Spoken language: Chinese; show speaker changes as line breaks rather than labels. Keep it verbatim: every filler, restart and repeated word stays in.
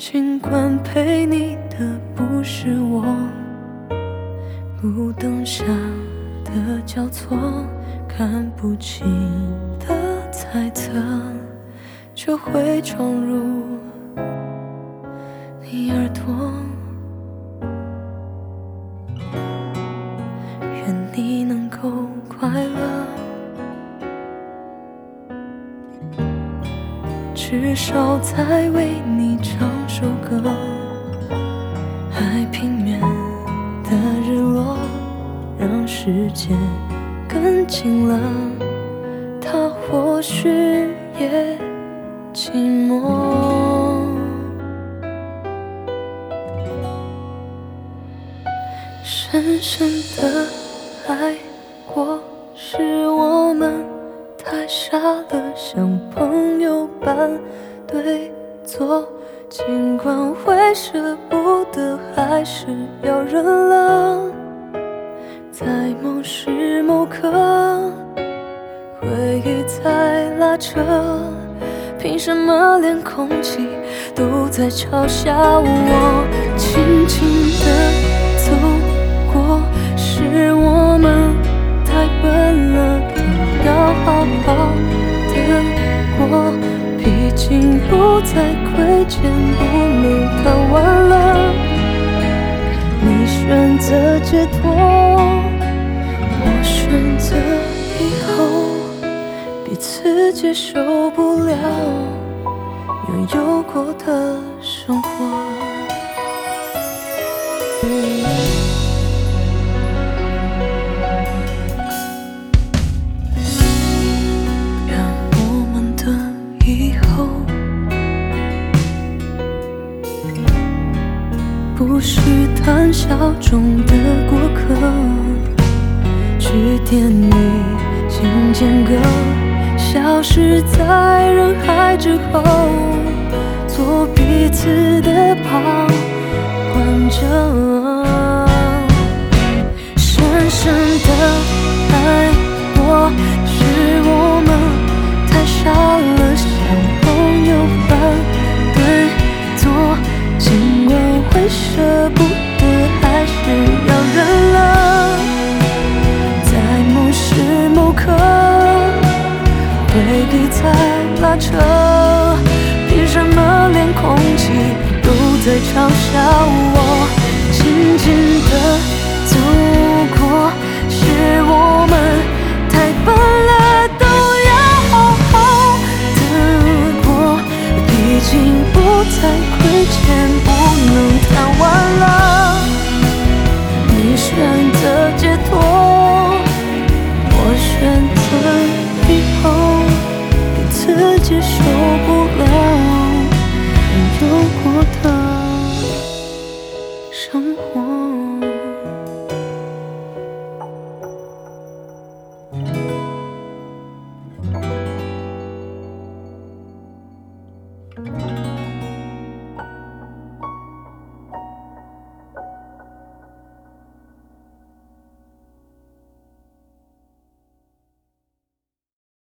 尽管陪你的不是我，路灯下的交错，看不清的猜测，就会闯入你耳朵。愿你能够快乐，至少再为你唱首歌。海平面的日落，让世界更近了，他或许也寂寞。深深的爱过，是我们太傻了，像朋友般对坐，尽管会舍不得，还是要忍了。在某时某刻，回忆在拉扯，凭什么连空气都在嘲笑我？轻轻地走过，是我们太笨了，要好好的过，毕竟不再亏欠，不能看完了。你选择解脱，我选择以后彼此接受不了拥有过的生活。不是谈笑中的过客，句点已经间隔，消失在人海之后，做彼此的旁观者。深深的爱过，是我们太傻了，像朋友般对坐，尽管会舍不得，还是要忍了。在某时某刻，回忆在拉扯，凭什么连空气都在嘲笑我？